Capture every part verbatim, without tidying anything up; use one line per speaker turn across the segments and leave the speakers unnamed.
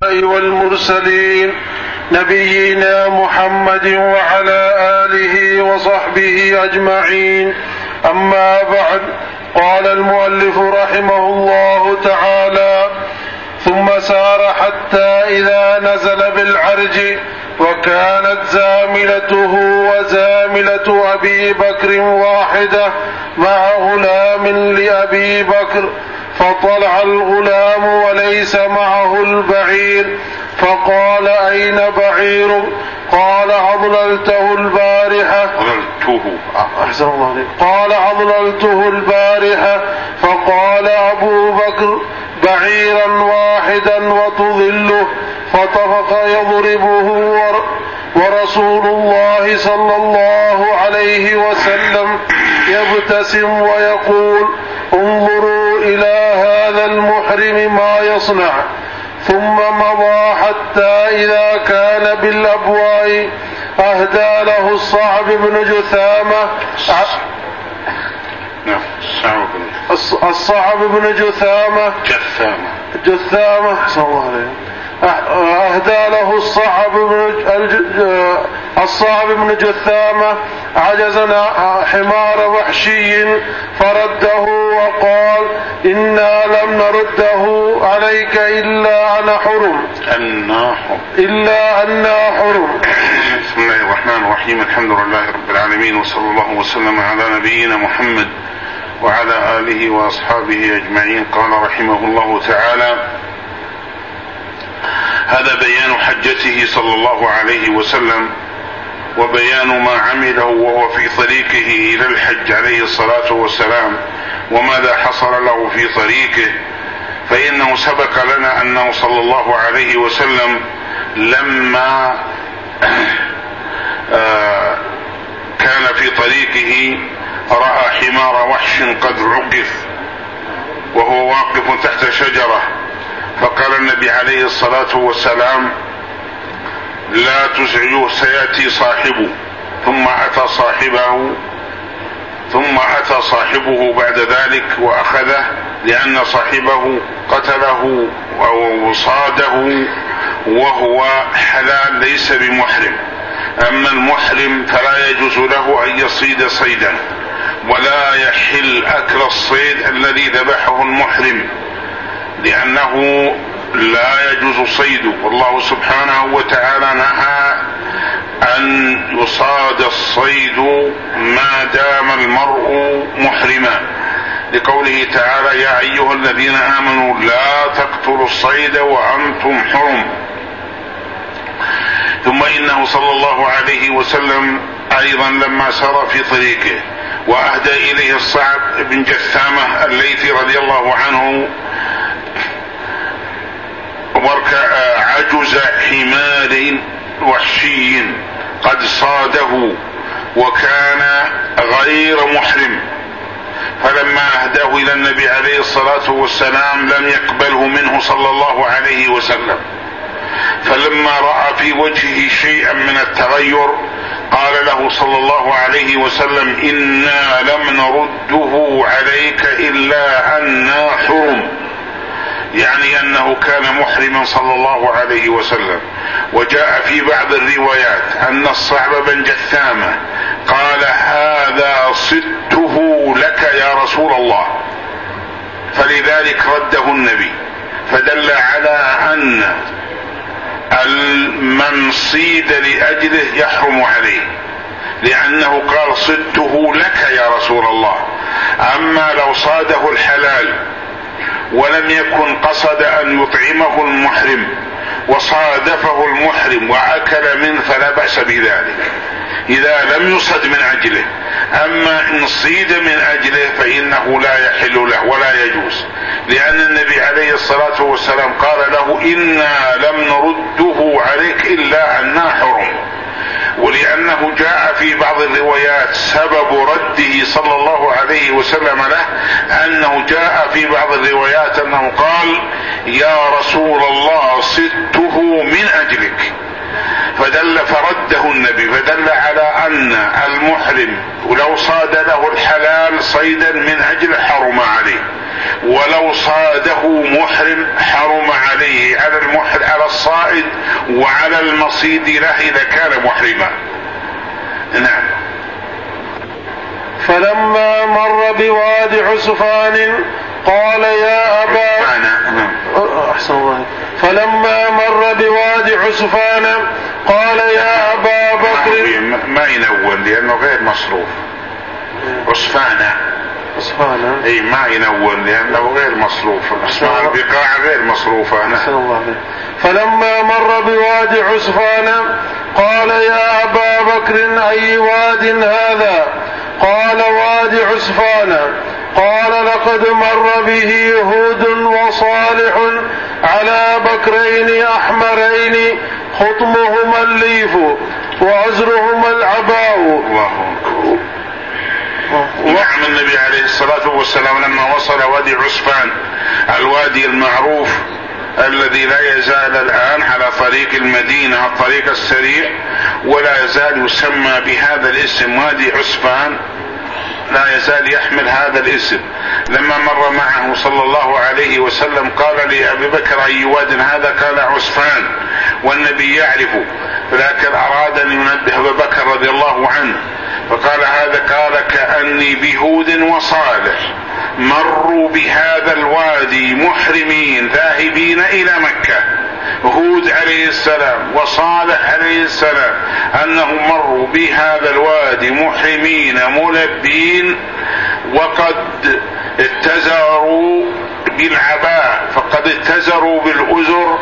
الأنبياء والمرسلين نبينا محمد وعلى آله وصحبه أجمعين. أما بعد، قال المؤلف رحمه الله تعالى: ثم سار حتى إذا نزل بالعرج وكانت زاملته وزاملة أبي بكر واحدة مع غلام لأبي بكر، فطلع الغلام وليس معه البعير، فقال: أين بعير؟ قال: أضللته البارحة. أحسن الله عليك. قال: أضللته البارحة. فقال أبو بكر: بعيرا واحدا وتضله. فطفق يضربه، ورسول الله صلى الله عليه وسلم يبتسم ويقول: انظروا إلى هذا المحرم ما يصنع. ثم مضى حتى إذا كان بالأبواء أهدى له الصعب بن جثامة الصعب بن جثامة جثامة جثامة صلى الله عليه أهدى له الصعب بن الصعب بن جثامة عجزنا حمار وحشي، فرده وقال: إنا لم نرده عليك إلا أنا حرم إلا أنا حرم.
بسم الله الرحمن الرحيم. الحمد لله رب العالمين، وصلى الله وسلم على نبينا محمد وعلى آله وأصحابه أجمعين. قال رحمه الله تعالى: هذا بيان حجته صلى الله عليه وسلم وبيان ما عمله وهو في طريقه إلى الحج عليه الصلاة والسلام، وماذا حصل له في طريقه. فإنه سبق لنا أنه صلى الله عليه وسلم لما كان في طريقه رأى حمار وحش قد عقف وهو واقف تحت شجرة، فقال النبي عليه الصلاة والسلام: لا تزعجوه سيأتي صاحبه. ثم أتى صاحبه ثم أتى صاحبه بعد ذلك وأخذه، لأن صاحبه قتله أو صاده وهو حلال ليس بمحرم. أما المحرم فلا يجوز له أن يصيد صيدا، ولا يحل أكل الصيد الذي ذبحه المحرم، لأنه لا يجوز صيده. والله سبحانه وتعالى نهى أن يصاد الصيد ما دام المرء محرما، لقوله تعالى: يا أيها الذين آمنوا لا تقتلوا الصيد وأنتم حرم. ثم إنه صلى الله عليه وسلم أيضا لما سار في طريقه وأهدى إليه الصعب بن جثامة الليثي رضي الله عنه عجز حمار وحشي قد صاده وكان غير محرم، فلما أهداه إلى النبي عليه الصلاة والسلام لم يقبله منه صلى الله عليه وسلم. فلما رأى في وجهه شيئا من التغير قال له صلى الله عليه وسلم: إنا لم نرده عليك إلا أننا حرم، يعني أنه كان محرما صلى الله عليه وسلم. وجاء في بعض الروايات أن الصعب بن جثامة قال: هذا صدته لك يا رسول الله، فلذلك رده النبي، فدل على أن من صيد لأجله يحرم عليه، لأنه قال: صدته لك يا رسول الله. أما لو صاده الحلال ولم يكن قصد أن يطعمه المحرم وصادفه المحرم وأكل منه فلا بأس بذلك إذا لم يصد من أجله. أما إن صيد من أجله فإنه لا يحل له ولا يجوز، لأن النبي عليه الصلاة والسلام قال له: إنا لم نرده عليك إلا أننا حرم. ولأنه جاء في بعض الروايات سبب رده صلى الله عليه وسلم له أنه جاء في بعض الروايات أنه قال: يا رسول الله صدته من أجلك، فدل فرده النبي، فدل على أن المحرم ولو صاد له الحلال صيدا من أجل حرم عليه. ولو صاده محرم حرم عليه على المحرم على الصائد وعلى المصيد له إذا كان محرما. نعم.
فلما مر بوادي عسفان قال يا أبا أحسن الله فلما مر بوادي عسفان قال يا أبا بكر
ما ينون لأنه غير مصروف. عسفان
عسفان
اي ما ينون لأنه غير مصروف. اسماء البقاع غير مصروفة. أحسن الله.
فلما مر بوادي عسفان قال يا أبا بكر أي واد هذا؟ قال وادي عسفان. قال لقد مر به هود وصالح على بكرين أحمرين خطمهما الليف وعزرهما العباء.
نعم. النبي عليه الصلاة والسلام لما وصل وادي عسفان الوادي المعروف الذي لا يزال الآن على طريق المدينة الطريق السريع ولا يزال يسمى بهذا الاسم وادي عسفان، لا يزال يحمل هذا الاسم. لما مر معه صلى الله عليه وسلم قال لأبي بكر أي واد هذا؟ قال عسفان، والنبي يعرفه، لكن أراد أن ينبه أبي بكر رضي الله عنه فقال هذا، قال كأني بهود وصالح مروا بهذا الوادي محرمين ذاهبين إلى مكة. هود عليه السلام وصالح عليه السلام أنهم مروا بهذا الوادي محرمين ملبين وقد اتزروا بالعباء، فقد اتزروا بالأزر،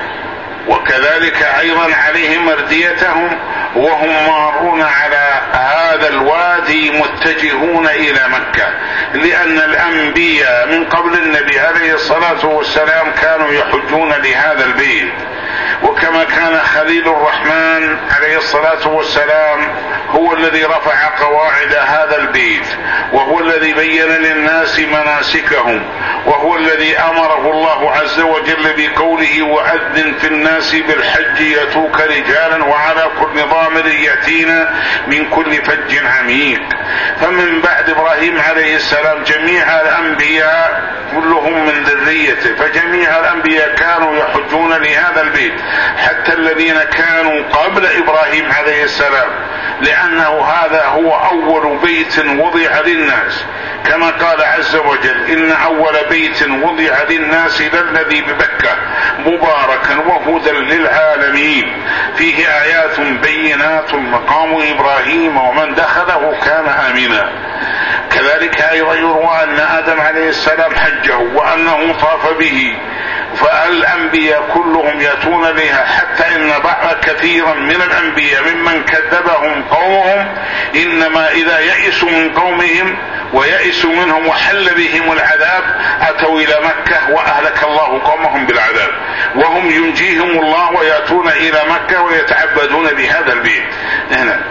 وكذلك أيضا عليهم أرديتهم، وهم مارون على هذا الوادي متجهون إلى مكة، لأن الأنبياء من قبل النبي عليه الصلاة والسلام كانوا يحجون لهذا البيت. وكما كان خليل الرحمن عليه الصلاة والسلام هو الذي رفع قواعد هذا البيت، وهو الذي بين للناس مناسكهم، وهو الذي أمره الله عز وجل بقوله وأذن في الناس بالحج يأتوك رجالا وعلى كل ضامر يأتينا من كل فج عميق. فمن بعد إبراهيم عليه السلام جميع الأنبياء كلهم من ذريته، فجميع الأنبياء كانوا يحجون لهذا البيت حتى الذين كانوا قبل إبراهيم عليه السلام، لأنه هذا هو أول بيت وضع للناس، كما قال عز وجل إن أول بيت وضع للناس للذي ببكة مباركا وهدى للعالمين فيه آيات بينات مقام إبراهيم ومن دخله كان آمنا. كذلك أيضا يروى أن آدم عليه السلام حجه وأنه طاف به، فالأنبياء كلهم يأتون لها، حتى إن بعض كثيرا من الأنبياء ممن كذبهم قومهم إنما إذا يئسوا من قومهم ويئسوا منهم وحل بهم العذاب أتوا إلى مكة وأهلك الله قومهم بالعذاب، وهم ينجيهم الله ويأتون إلى مكة ويتعبدون بهذا البيت. هنا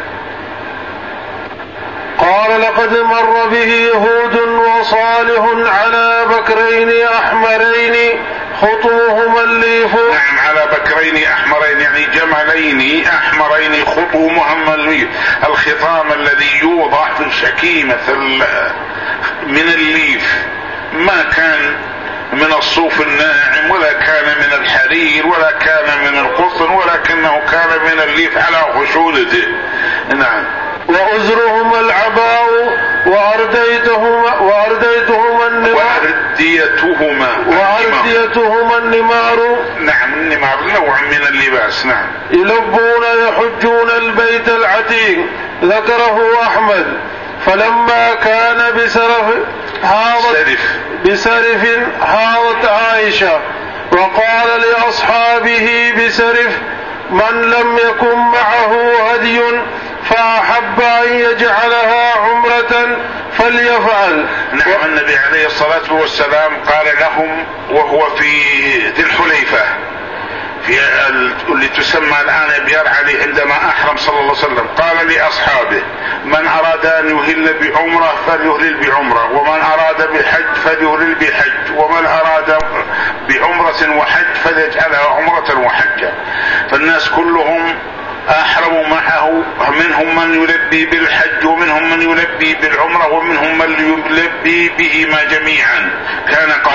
قال لقد مر به هود وصالح على بكرين أحمرين خطومهما الليف.
نعم، على بكرين أحمرين يعني جملين أحمرين خطومهما الليف، الخطام الذي يوضع في الشكيمة من الليف، ما كان من الصوف الناعم ولا كان من الحرير ولا كان من القطن، ولكنه كان من الليف على خشونته. نعم.
وأزرهما العباء وأرديتهما وأرديتهما النمار
وأرديتهما
وأرديتهما النمار.
نعم، النمار نوع من اللباس. نعم.
يلبون يحجون البيت العتيق. ذكره أحمد. فلما كان بسرف حاضت بسرف حاضت عائشة وقال لأصحابه بسرف من لم يكن معه هدي فأحب أن يجعلها عمرة فليفعل.
نعم. النبي عليه الصلاة والسلام قال لهم وهو في ذي الحليفة في اللي تسمى الآن بيار علي عندما أحرم صلى الله عليه وسلم، قال لأصحابه من أراد أن يهل بعمرة فليهلل بعمرة، ومن أراد بحج فليهلل بحج، ومن أراد بعمرة وحج فليجعلها عمرة وحجة. فالناس كلهم أحرموا معه، منهم من يلبي بالحج ومنهم من يلبي بالعمرة ومنهم من يلبي بهما جميعا، كان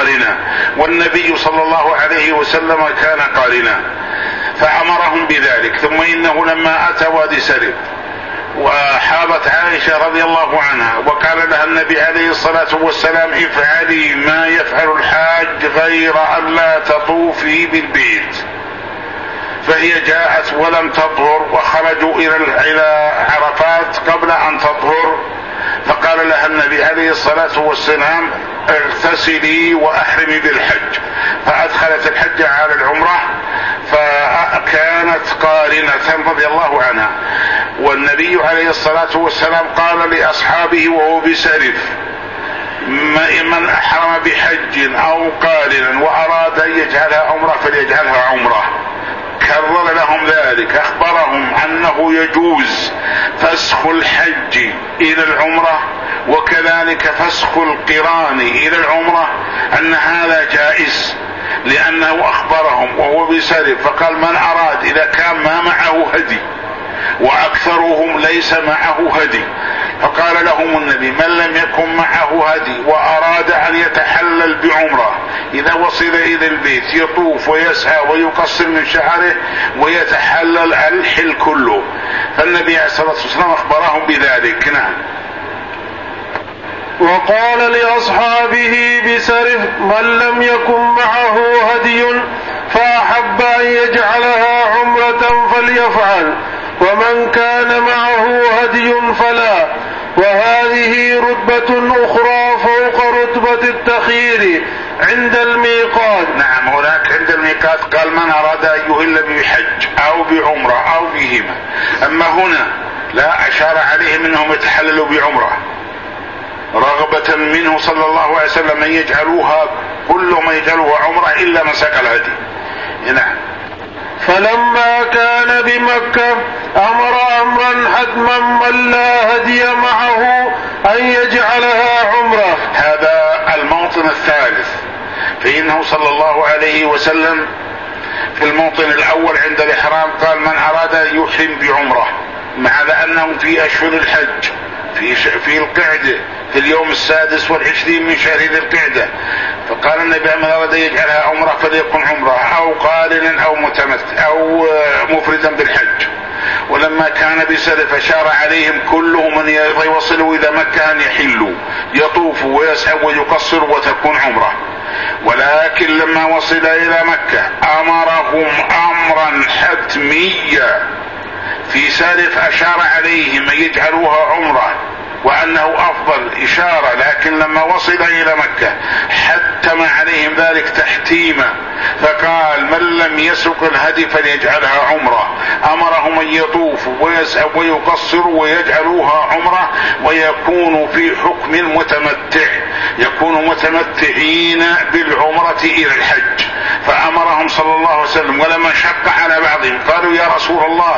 والنبي صلى الله عليه وسلم كان قارنا، فأمرهم بذلك. ثم إنه لما أتى وادي سرف وحاضت عائشة رضي الله عنها وقال لها النبي عليه الصلاة والسلام افعلي ما يفعل الحاج غير أن لا تطوفي بالبيت، فهي جاءت ولم تطهر وخرجوا إلى عرفات قبل أن تطهر، فقال لها النبي عليه الصلاة والسلام اغتسلي وأحرمي بالحج، فأدخلت الحج على العمرة فكانت قارنة رضي الله عنها. والنبي عليه الصلاة والسلام قال لأصحابه وهو بسرف من أحرم بحج أو قارنا وأراد أن يجعلها عمرة فليجعلها عمرة، كرر لهم ذلك، أخبرهم أنه يجوز فسخ الحج إلى العمرة وكذلك فسخ القران إلى العمرة، أن هذا جائز، لأنه أخبرهم وهو بسرف فقال من أراد إذا كان ما معه هدي وأكثرهم ليس معه هدي، فقال لهم النبي من لم يكن معه هدي وأراد أن يتحلل بعمرة إذا وصل إلى البيت يطوف ويسعى ويقصر من شعره ويتحلل الحل كله، فالنبي عليه الصلاة والسلام أخبرهم بذلك. نعم.
وقال لأصحابه بسرف من لم يكن معه هدي فأحب أن يجعلها عمرة فليفعل، ومن كان معه هدي فلا، وهذه رتبة أخرى فوق رتبة التخيير عند الميقات.
نعم، هناك عند الميقات قال من أراد أن يهل بحج أو بعمرة أو بهما، أما هنا لا، أشار عليهم أنهم يتحللوا بعمرة رغبة منه صلى الله عليه وسلم أن يجعلوها كلهم يجعلوها عمرة إلا مسك الهدي. نعم.
فلما كان بمكة أمر أمرا حتما من لا هدي معه أن يجعلها عمرة.
هذا الموطن الثالث، فإنه صلى الله عليه وسلم في الموطن الأول عند الإحرام قال من أراد أن يحرم بعمرة، مع أنهم في أشهر الحج في في القعدة في اليوم السادس والعشرين من شهر ذي القعدة، فقال النبي من أراد يجعلها عمرة فليكن عمرة أو قارنا أو متمتع أو مفردا بالحج. ولما كان بسرف أشار عليهم كلهم من يوصلوا إلى مكة أن يحلوا يطوفوا ويسعوا ويقصروا وتكون عمرة. ولكن لما وصل إلى مكة أمرهم أمرا حتميا في سرف أشار عليهم أن يجعلوها عمرة وأنه أفضل إشارة، لكن لما وصل إلى مكة حتم عليهم ذلك تحتيما، فقال من لم يسق الهدي فليجعلها عمرة. أمرهم أن يطوفوا ويسعوا ويقصروا ويجعلوها عمرة ويكونوا في حكم المتمتع، يكونوا متمتعين بالعمرة إلى الحج. فأمرهم صلى الله عليه وسلم، ولما شق على بعضهم قالوا يا رسول الله،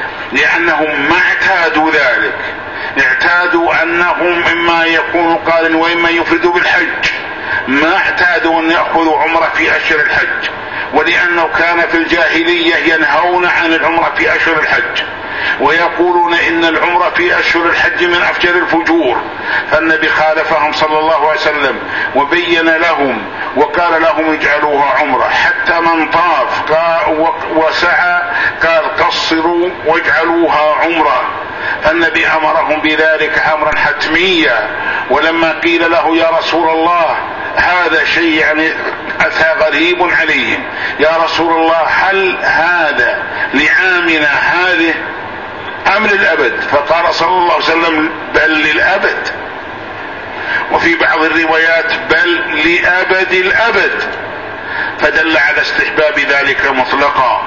لأنهم ما اعتادوا ذلك، اعتادوا أنهم إما يكونوا قارن وإما يفردوا بالحج، ما اعتادوا أن يأخذوا عمرة في أشهر الحج، ولأنه كان في الجاهلية ينهون عن العمرة في أشهر الحج ويقولون إن العمرة في أشهر الحج من أفجر الفجور. فالنبي خالفهم صلى الله عليه وسلم وبين لهم وقال لهم اجعلوها عمرة، حتى من طاف وسعى قال قصروا واجعلوها عمرة. فالنبي أمرهم بذلك أمرا حتميا. ولما قيل له يا رسول الله هذا شيء يعني أتى غريب عليهم، يا رسول الله هل هذا لعامنا هذه أم للأبد؟ فقال صلى الله عليه وسلم بل للأبد، وفي بعض الروايات بل لأبد الأبد، فدل على استحباب ذلك مطلقا.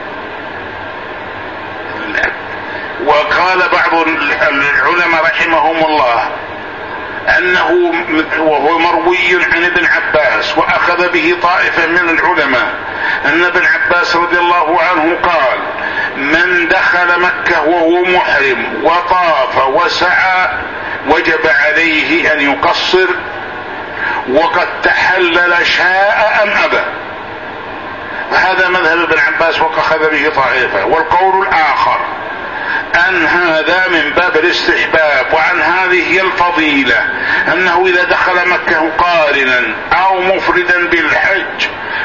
وقال بعض العلماء رحمهم الله أنه وهو مروي عن ابن عباس وأخذ به طائفة من العلماء أن ابن عباس رضي الله عنه قال من دخل مكة وهو محرم وطاف وسعى وجب عليه أن يقصر، وقد تحلل شاء أم أبى. فهذا مذهب ابن عباس وأخذ به طائفة. والقول الآخر أن هذا من باب الاستحباب، وعن هذه هي الفضيلة، أنه إذا دخل مكة قارنا أو مفردا بالحج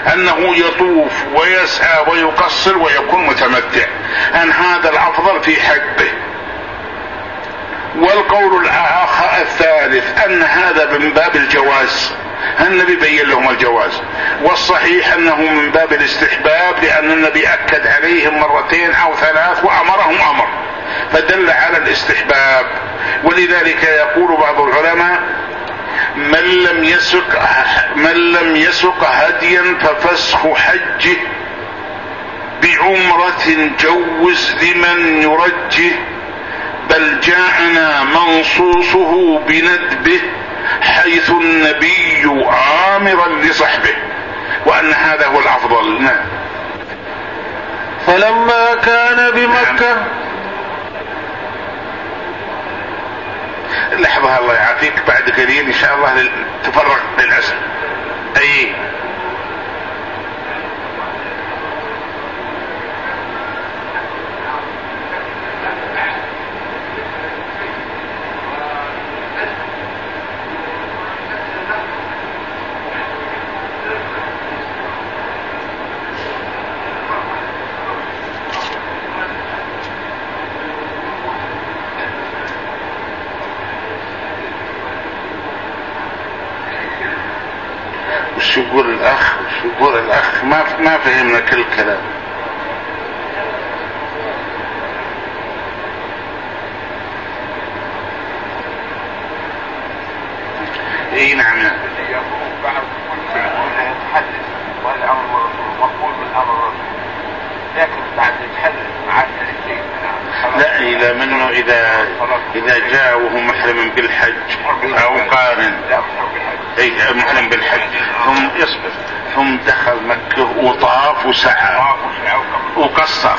أنه يطوف ويسعى ويقصر ويكون متمتع، أن هذا الأفضل في حقه. والقول الآخر الثالث أن هذا من باب الجواز، النبي بين لهم الجواز، والصحيح أنه من باب الاستحباب، لأن النبي أكد عليهم مرتين أو ثلاث وأمرهم أمر، فدل على الاستحباب. ولذلك يقول بعض العلماء: من لم يسق من لم يسق هديا ففسخ حجه بعمرة جوز لمن يرجه، بل جاءنا منصوصه بندبه حيث النبي آمرا لصحبه، وأن هذا هو الأفضل. نعم.
فلما كان بمكة
لحظة الله يعافيك، بعد قليل إن شاء الله تفرغ للأسف. أي وش يقول الأخ وش يقول الأخ ما ما فهمنا كل كلام. اي نعم. لا، إذا منه إذا إذا جاء وهو محرم بالحج أو قارن، أي محرم بالحج ثم يصبر ثم دخل مكة وطاف وسعى وقصر،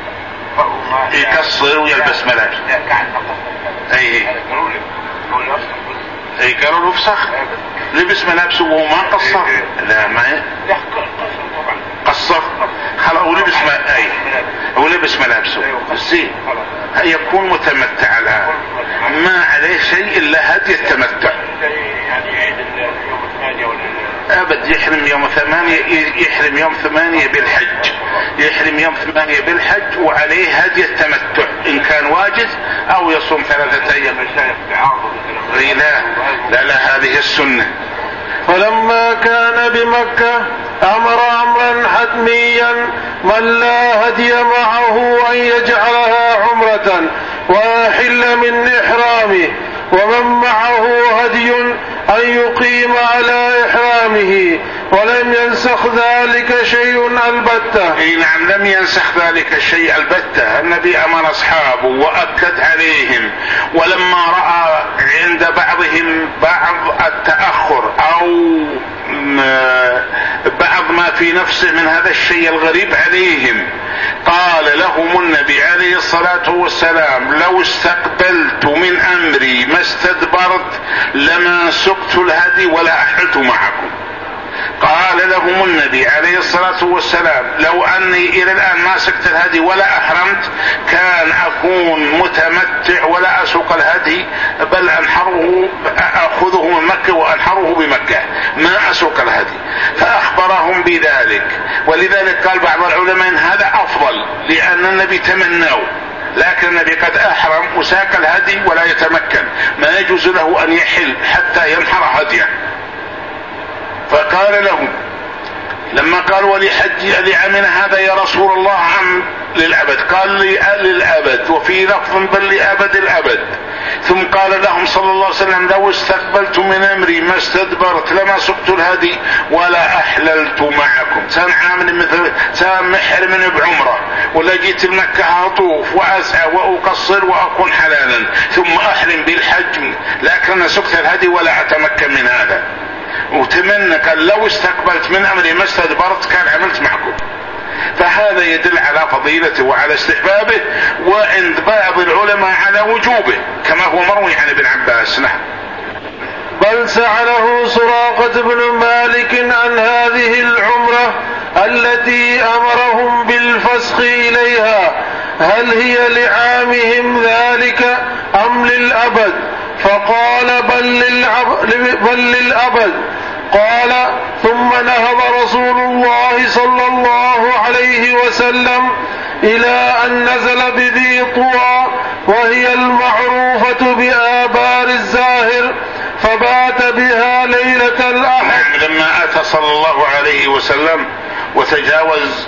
يقصر ويلبس ملابس. أي أي قالوا له فسخ، لبس ملابسه وهو ما قصر. لا ما قصر خلاص، ولبس ما أي ولبس ملابسه زين، يكون متمتع الآن، ما عليه شيء إلا هدي التمتع. أبد يحرم يوم ثمانية، يحرم يوم ثمانية بالحج، يحرم يوم ثمانية بالحج وعليه هدي التمتع إن كان واجد، أو يصوم ثلاثة أيام. لا لا لا، هذه السنة.
فلما كان بمكة أمر أمرا حتميا من لا هدي معه أن يجعلها عمرة ويحل من إحرامه، ومن معه هدي أن يقيم على إحرامه، ولم ينسخ ذلك شيء البتة.
اي نعم، لم ينسخ ذلك الشيء البتة. النبي أمر أصحابه وأكد عليهم، ولما رأى عند بعضهم بعض التأخر أو بعض ما في نفسه من هذا الشيء الغريب عليهم، قال لهم النبي عليه الصلاة والسلام: لو استقبلت من أمري ما استدبرت لما سقت الهدي ولا أحلت معكم. قال لهم النبي عليه الصلاة والسلام: لو أني إلى الآن ما سقت الهدي ولا أحرمت كان أكون متمتع ولا أسوق الهدي، بل أنحره أخذه من مكة وأنحره بمكة، ما أسوق الهدي. فأخبرهم بذلك، ولذلك قال بعض العلماء إن هذا أفضل، لأن النبي تمناه، لكن النبي قد أحرم وساق الهدي ولا يتمكن، ما يجوز له أن يحل حتى ينحر هديه. فقال لهم لما قال: ولحج لعمنا هذا يا رسول الله عم للأبد؟ قال: لي للأبد، وفي لفظ بل لأبد الأبد. ثم قال لهم صلى الله عليه وسلم: لو استقبلت من أمري ما استدبرت لما سقت الهدي ولا أحللت معكم. سان عامل مثل سان محرم بعمرة، ولا جيت المكة أطوف وأسعى وأقصر وأكون حلالا، ثم أحرم بالحج لكن سقت الهدي ولا أتمكن من هذا. وتمنى قال: لو استقبلت من أمري ما استدبرت كان عملت معكم. فهذا يدل على فضيلته وعلى استحبابه، وعند بعض العلماء على وجوبه، كما هو مروي عن ابن عباس. نعم.
بل سأله سراقة بن مالك عن هذه العمرة التي أمرهم بالفسخ إليها، هل هي لعامهم ذلك أم للأبد؟ فقال: بل للأبد. بل للأبد. قال: ثم ثم نهض رسول الله صلى الله عليه وسلم إلى أن نزل بذي طوى وهي المعروفة بآبار الزاهر فبات بها ليلة الأحد.
لما أتى صلى الله عليه وسلم وتجاوز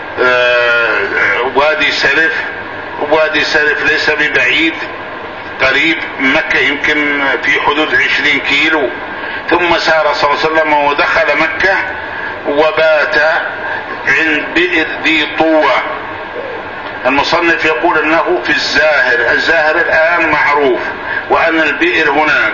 وادي سلف، وادي سلف ليس ببعيد، قريب مكة يمكن في حدود عشرين كيلو، ثم سار صلى الله عليه وسلم ودخل مكة وبات عند بئر ذي طوى. المصنف يقول انه في الزاهر، الزاهر الآن معروف، وأن البئر هناك،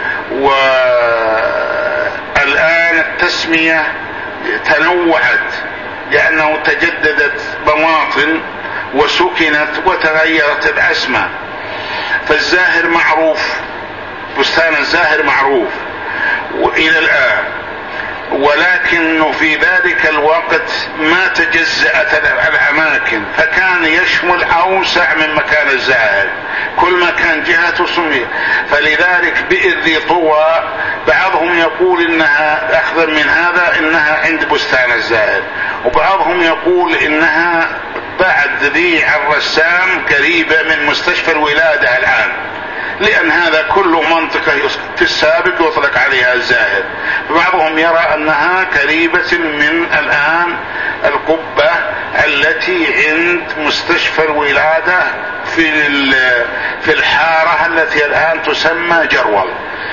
والآن التسمية تنوعت لأنه تجددت مواطن وسكنت وتغيرت الأسماء. فالزاهر معروف، بستان الزاهر معروف وإلى الآن، ولكن في ذلك الوقت ما تجزأت الأماكن، فكان يشمل أوسع من مكان الزاهر، كل ما كان جهته سمي. فلذلك بئر ذي طوى بعضهم يقول إنها أخذا من هذا إنها عند بستان الزاهر، وبعضهم يقول إنها بعد ذي الرسام قريبة من مستشفى الولادة الآن، لأن هذا كله منطقة في السابق يطلق عليها الزاهر. بعضهم يرى أنها قريبة من الآن القبة التي عند مستشفى الولادة في في الحارة التي الآن تسمى جرول.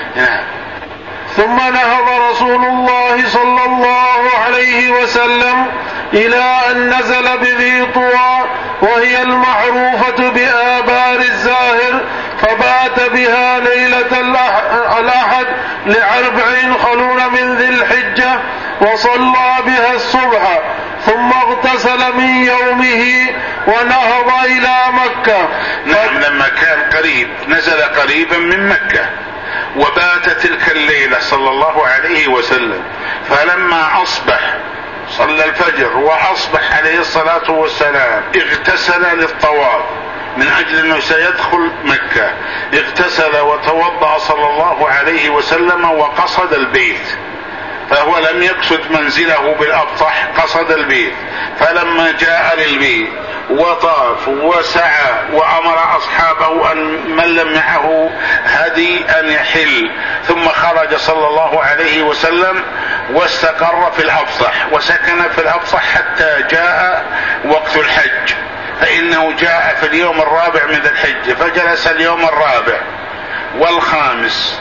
ثم نهض رسول الله صلى الله عليه وسلم إلى أن نزل بذي طوى وهي المعروفة بآبار الزاهر فبات بها ليلة الأحد لأربع خلون من ذي الحجة وصلى بها الصبح، ثم اغتسل من يومه ونهض إلى مكة.
نعم، لما كان قريب نزل قريبا من مكة وبات تلك الليلة صلى الله عليه وسلم، فلما أصبح صلى الفجر وأصبح عليه الصلاة والسلام اغتسل للطواف من أجل أنه سيدخل مكة، اغتسل وتوضأ صلى الله عليه وسلم وقصد البيت، فهو لم يقصد منزله بالأبطح، قصد البيت. فلما جاء للبيت وطاف وسعى وأمر أصحابه أن من لم معه هدي أن يحل، ثم خرج صلى الله عليه وسلم واستقر في الأبطح وسكن في الأبطح حتى جاء وقت الحج، فإنه جاء في اليوم الرابع من الحج، فجلس اليوم الرابع والخامس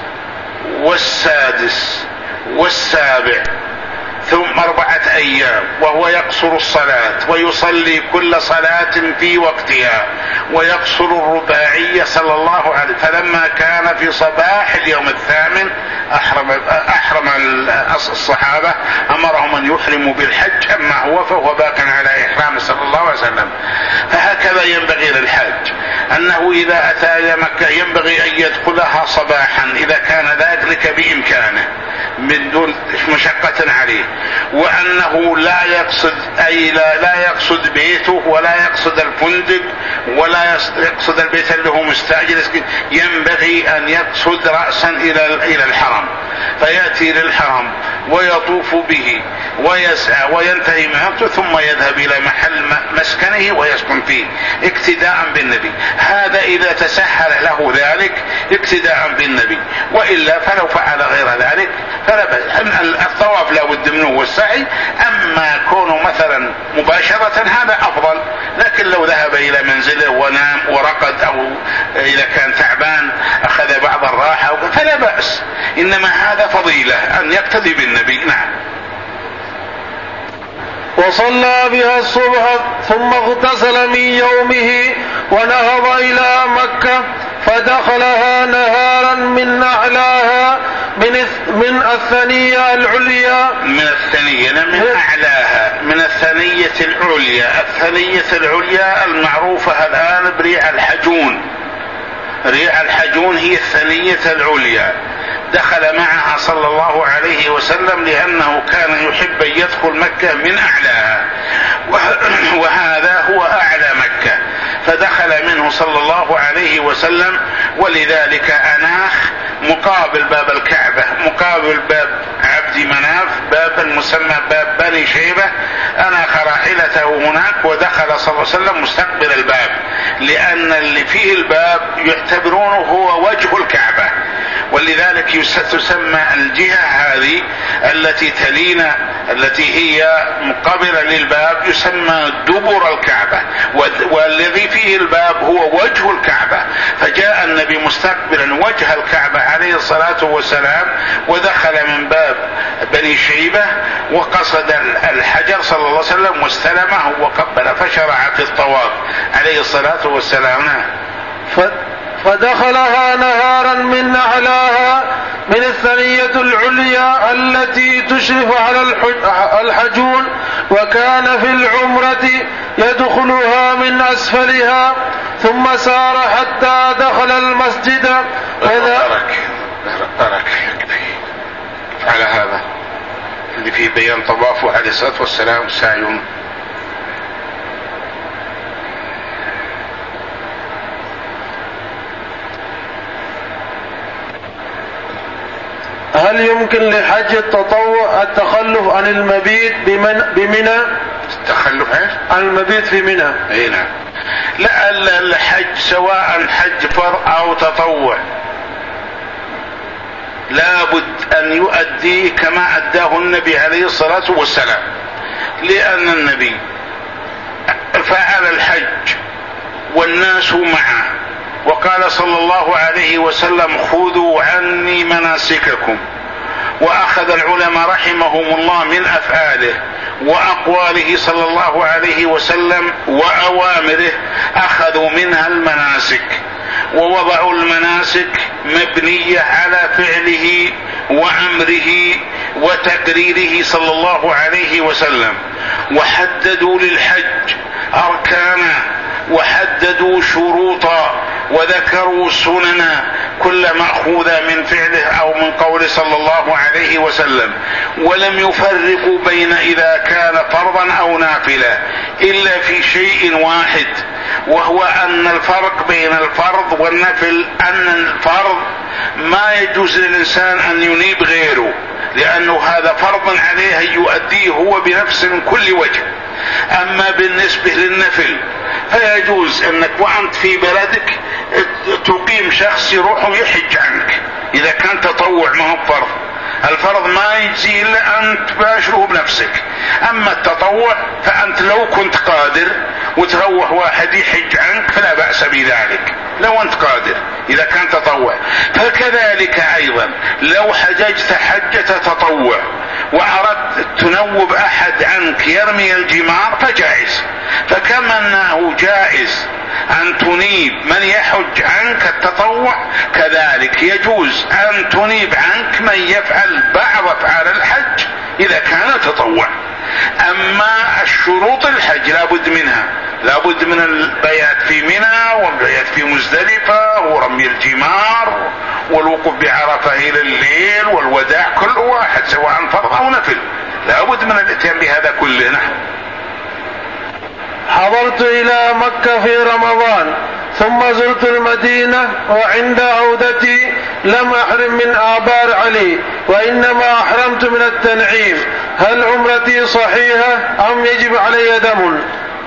والسادس والسابع ثم أربعة أيام، وهو يقصر الصلاة ويصلي كل صلاة في وقتها ويقصر الرباعية صلى الله عليه. فلما كان في صباح اليوم الثامن أحرم, أحرم الصحابة، أمرهم أن يحرموا بالحج، أما هو فهو باق على إحرام صلى الله عليه وسلم. فهكذا ينبغي للحج أنه إذا أتى إلى مكة ينبغي أن يدخلها صباحا إذا كان ذلك بإمكانه من دون مشقة عليه، وأنه لا يقصد أي لا, لا يقصد بيته ولا يقصد الفندق ولا يقصد البيت اللي هو مستأجر، ينبغي أن يقصد رأسا إلى إلى الحرم، فيأتي للحرم ويطوف به ويسعى وينتهي منه، ثم يذهب إلى محل مسكنه ويسكن فيه اقتداء بالنبي. هذا إذا تسهل له ذلك اقتداء بالنبي، وإلا فلو فعل غير ذلك فلا بأس. الطواف لا بد منه والسعي، أما كونه مثلا مباشرة هذا أفضل، لكن لو ذهب إلى منزله ونام ورقد أو إذا كان تعبان أخذ بعض الراحة فلا بأس، إنما هذا فضيلة أن يقتدي بالنبي. نعم.
وصلى بها الصبح ثم اغتسل من يومه ونهض إلى مكة فدخلها نهارا من أعلاها من من الثنية العليا
من الثنية من أعلاها من الثنية العليا. الثنية العليا المعروفة الآن بريع الحجون، ريع الحجون هي الثنية العليا. دخل معها صلى الله عليه وسلم لأنه كان يحب أن يدخل مكة من أعلاها، وهذا هو أعلى مكة. فدخل منه صلى الله عليه وسلم، ولذلك أناخ مقابل باب الكعبة مقابل باب عبد مناف، باب المسمى باب بني شيبة، أناخ راحلته هناك ودخل صلى الله عليه وسلم مستقبل الباب، لأن اللي فيه الباب يعتبرونه هو وجه الكعبة، ولذلك تسمى الجهة هذه التي تلينا التي هي مقابلة للباب يسمى دبر الكعبة، والذي فيه الباب هو وجه الكعبة. فجاء النبي مستقبلا وجه الكعبة عليه الصلاة والسلام، ودخل من باب بني شيبة وقصد الحجر صلى الله عليه وسلم واستلمه وقبل، فشرع في الطواف عليه الصلاة والسلام.
فدخلها نهارا من أعلاها من الثنية العليا التي تشرف على الحجون، وكان في العمرة يدخلها من أسفلها، ثم سار حتى دخل المسجد.
أرك أرك على هذا اللي فيه بيان طوافه عليه الصلاة والسلام سعي.
هل يمكن لحج التطوع التخلف عن المبيت بمنى؟
التخلف
عن المبيت في منى؟
اي نعم. لا، الحج سواء حج فرض او تطوع لابد ان يؤدي كما اداه النبي عليه الصلاة والسلام، لان النبي فعل الحج والناس معه، وقال صلى الله عليه وسلم خذوا عني مناسككم، وأخذ العلماء رحمهم الله من أفعاله وأقواله صلى الله عليه وسلم وأوامره أخذوا منها المناسك، ووضعوا المناسك مبنية على فعله وأمره وتقريره صلى الله عليه وسلم، وحددوا للحج أركانا وحددوا شروطا وذكروا سننا كل مأخوذة من فعله أو من قول صلى الله عليه وسلم، ولم يفرقوا بين إذا كان فرضا أو نافلة إلا في شيء واحد، وهو أن الفرق بين الفرض والنفل أن الفرض ما يجوز للإنسان أن ينيب غيره، لأنه هذا فرض عليه أن يؤديه هو بنفسه من كل وجه. أما بالنسبة للنفل فيجوز أنك وأنت في بلدك تقيم شخص يروح ويحج عنك إذا كان تطوع ما هو فرض. الفرض ما يجزي إلا أن تباشره بنفسك، أما التطوع فأنت لو كنت قادر وتروح واحد يحج عنك فلا بأس بذلك لو أنت قادر إذا كان تطوع. فكذلك أيضا لو حججت حجة تطوع وأردت تنوب أحد عنك يرمي الجمار فجائز، فكما أنه جائز أن تنيب من يحج عنك التطوع كذلك يجوز أن تنيب عنك من يفعل بعض أفعال الحج إذا كان تطوع. أما الشروط الحج لابد منها، لابد من البيات في منى والبيات في مزدلفة ورمي الجمار والوقوف بعرفة إلى الليل والوداع، كل واحد سواء فرض أو نفل لابد من الاتيان بهذا كله. نحن
حضرت إلى مكة في رمضان ثم زرت المدينة، وعند عودتي لم أحرم من آبار علي وإنما أحرمت من التنعيم، هل عمرتي صحيحة أم يجب علي دم؟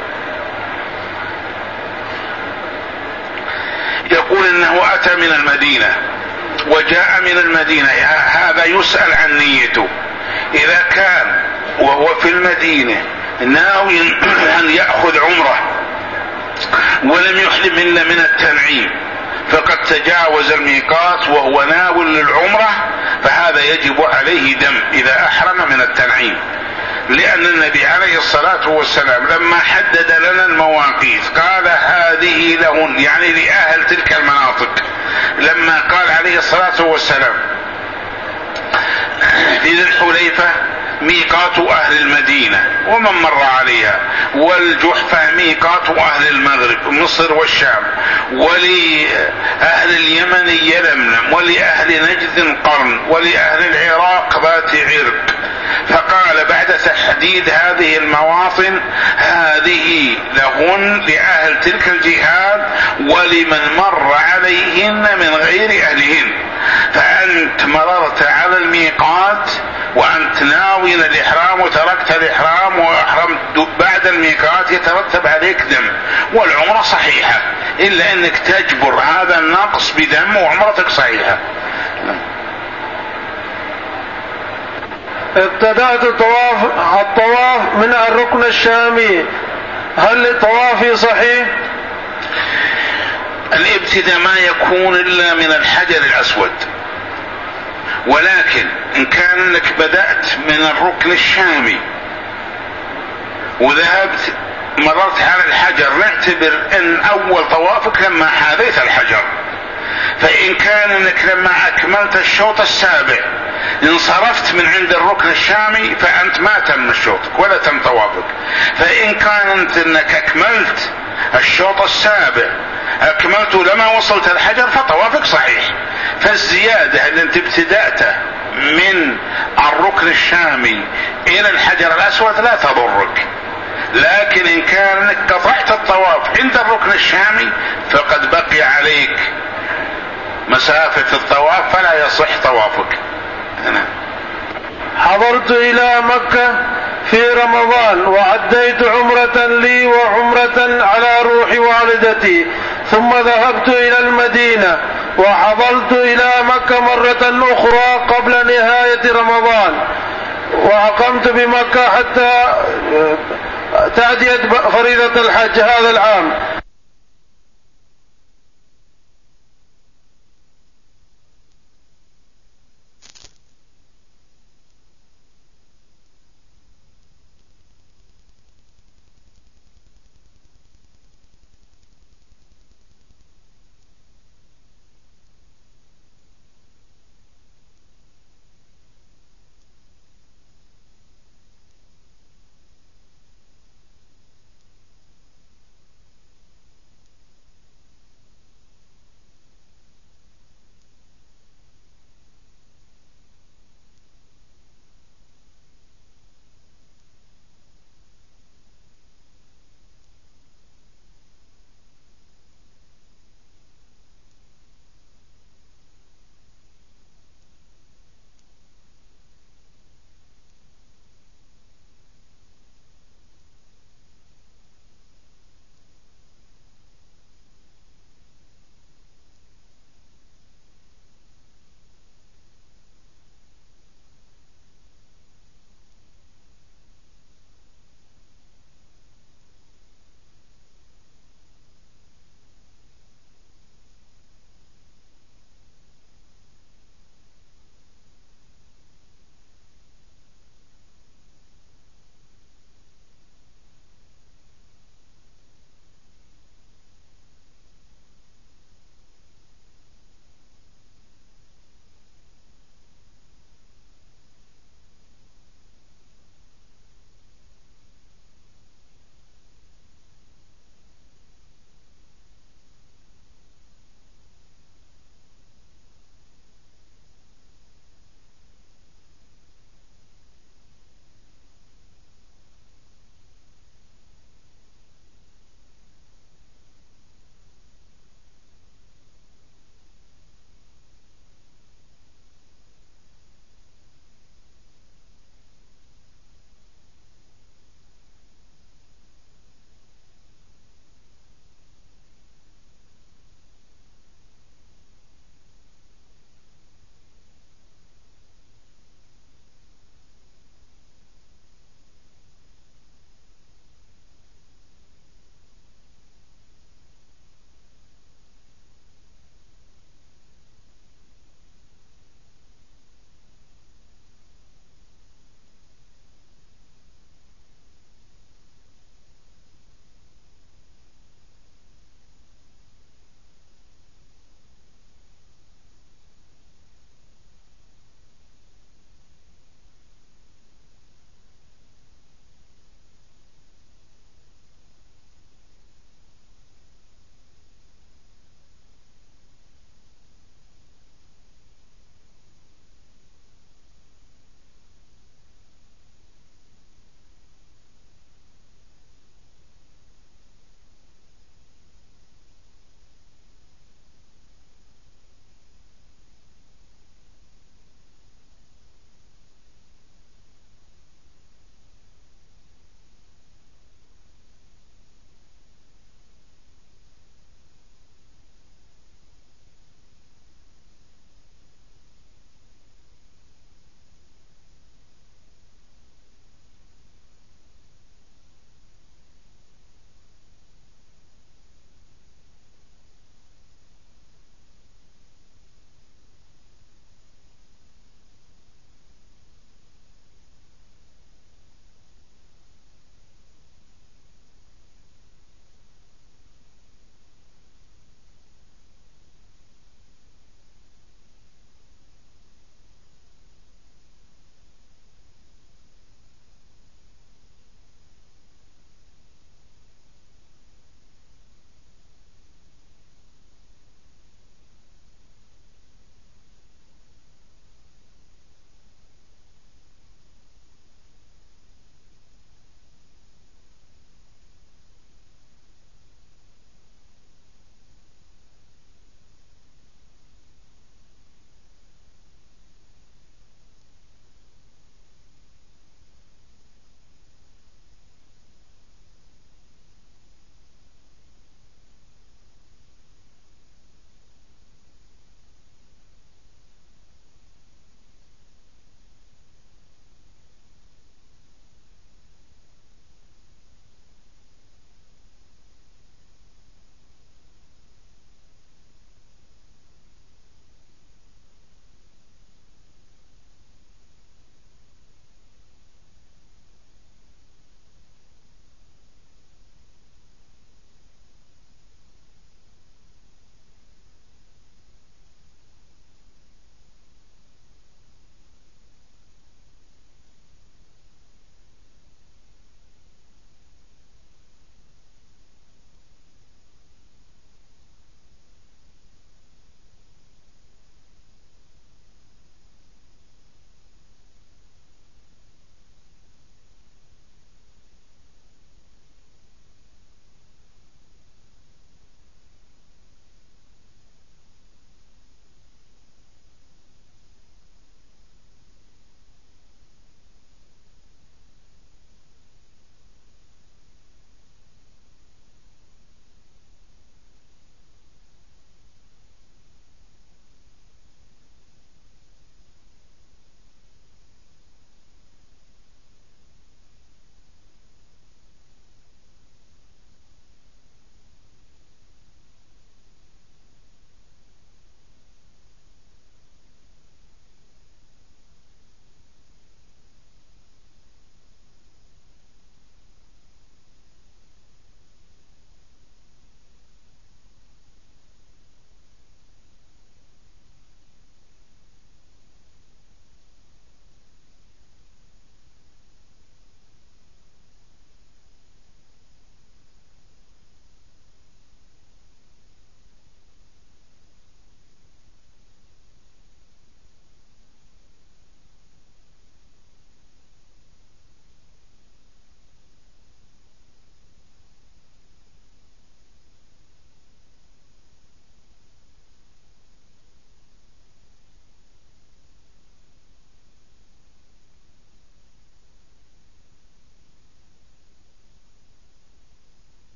يقول إنه أتى من المدينة وجاء من المدينة، هذا يسأل عن نيته. إذا كان وهو في المدينة ناوي أن يأخذ عمره ولم يحرم إلا من التنعيم فقد تجاوز الميقات وهو ناوي للعمرة، فهذا يجب عليه دم إذا أحرم من التنعيم، لأن النبي عليه الصلاة والسلام لما حدد لنا المواقيت قال هذه لهن، يعني لأهل تلك المناطق، لما قال عليه الصلاة والسلام في ذي الحليفة ميقات أهل المدينة ومن مر عليها، والجحفة ميقات أهل المغرب مصر والشام، ولأهل اليمن يلملم، ولأهل نجد قرن، ولأهل العراق ذات عرق. فقال بعد بعد تحديد هذه المواطن هذه لهن لأهل تلك الجهاد ولمن مر عليهن من غير أهلهن. فأنت مررت على الميقات وأنت ناوي الإحرام وتركت الإحرام وأحرمت بعد الميقات يترتب عليك دم، والعمرة صحيحة إلا أنك تجبر هذا النقص بدم وعمرتك صحيحة.
ابتدأت الطواف الطواف من الركن الشامي، هل طوافي صحيح؟
الابتداء ما يكون إلا من الحجر الأسود، ولكن إن كان انك بدأت من الركن الشامي وذهبت مررت على الحجر نعتبر ان اول طوافك لما حاذيت الحجر. فإن كان انك لما اكملت الشوط السابع انصرفت من عند الركن الشامي فانت ما تم شوطك ولا تم طوافك. فإن كانت انك اكملت الشوط السابع اكملته لما وصلت الحجر فطوافك صحيح. فالزيادة اللي انت ابتدأته من الركن الشامي الى الحجر الاسود لا تضرك، لكن ان كان انك قطعت الطواف عند الركن الشامي فقد بقي عليك مسافة الطواف فلا يصح طوافك. أنا.
حضرت الى مكة في رمضان وعديت عمرة لي وعمرة على روح والدتي، ثم ذهبت الى المدينة وحضرت الى مكة مرة اخرى قبل نهاية رمضان، واقمت بمكة حتى تعديت فريضة الحج هذا العام،